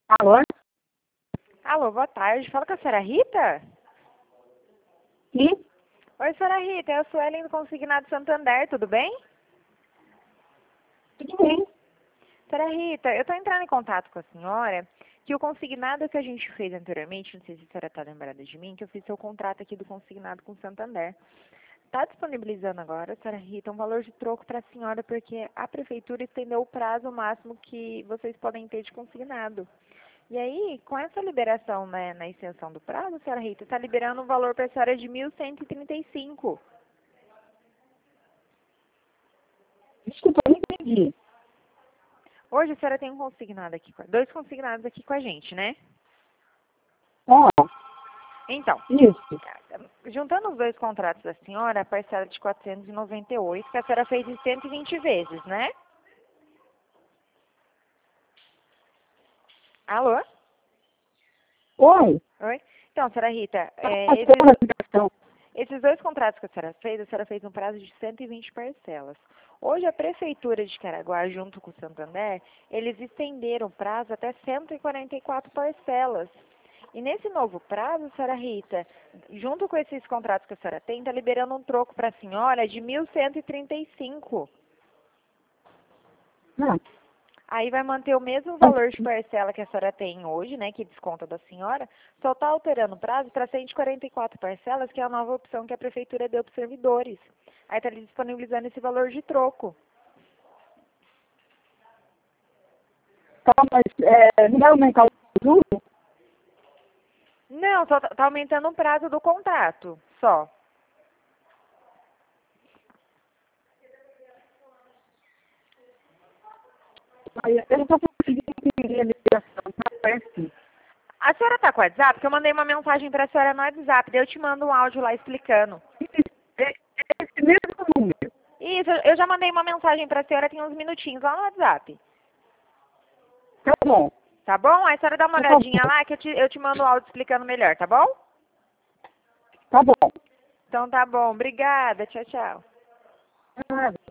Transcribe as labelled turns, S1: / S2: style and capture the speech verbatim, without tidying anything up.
S1: Alô?
S2: Alô, boa tarde. Fala com a senhora Rita?
S1: Sim?
S2: Oi, senhora Rita. Eu sou Ellen do Consignado Santander, tudo bem?
S1: Tudo bem.
S2: Senhora Rita, eu estou entrando em contato com a senhora que o consignado que a gente fez anteriormente, não sei se a senhora está lembrada de mim, que eu fiz seu contrato aqui do consignado com o Santander. Está disponibilizando agora, senhora Rita, um valor de troco para a senhora, porque a prefeitura estendeu o prazo máximo que vocês podem ter de consignado. E aí, com essa liberação, né, na extensão do prazo, senhora Rita, está liberando um valor para a senhora de mil cento e trinta e cinco.
S1: Desculpa, eu não entendi.
S2: Hoje a senhora tem um consignado aqui, com- dois consignados aqui com a gente, né?
S1: Ó,
S2: Então,
S1: isso.
S2: juntando os dois contratos da senhora, a parcela de quatrocentos e noventa e oito, que a senhora fez em cento e vinte vezes, né? Alô?
S1: Oi?
S2: Oi? Então, senhora Rita,
S1: Tá
S2: é,
S1: passando a
S2: esses,
S1: ligação.
S2: esses dois contratos que a senhora fez, a senhora fez um prazo de cento e vinte parcelas. Hoje, a Prefeitura de Caraguá, junto com o Santander, eles estenderam o prazo até cento e quarenta e quatro parcelas. E nesse novo prazo, senhora Rita, junto com esses contratos que a senhora tem, está liberando um troco para a senhora de mil cento e trinta e cinco.
S1: Não.
S2: Aí vai manter o mesmo valor de parcela que a senhora tem hoje, né, que desconta da senhora, só está alterando o prazo para cento e quarenta e quatro parcelas, que é a nova opção que a Prefeitura deu para os servidores. Aí está disponibilizando esse valor de troco.
S1: Tá, mas é, não vai aumentar o juro?
S2: Não, só está aumentando o prazo do contrato, só.
S1: Aí, eu não estou conseguindo entender a ligação. Tá péssimo.
S2: A senhora está com o WhatsApp? Porque eu mandei uma mensagem para a senhora no WhatsApp, daí eu te mando um áudio lá explicando.
S1: É, é esse mesmo número.
S2: Isso, eu já mandei uma mensagem para a senhora tem uns minutinhos lá no WhatsApp.
S1: Tá bom.
S2: Tá bom? Aí a senhora dá uma
S1: Por favor.
S2: olhadinha lá que eu te, eu te mando o áudio explicando melhor, tá bom?
S1: Tá bom.
S2: Então tá bom. Obrigada. Tchau, tchau.
S1: Ah,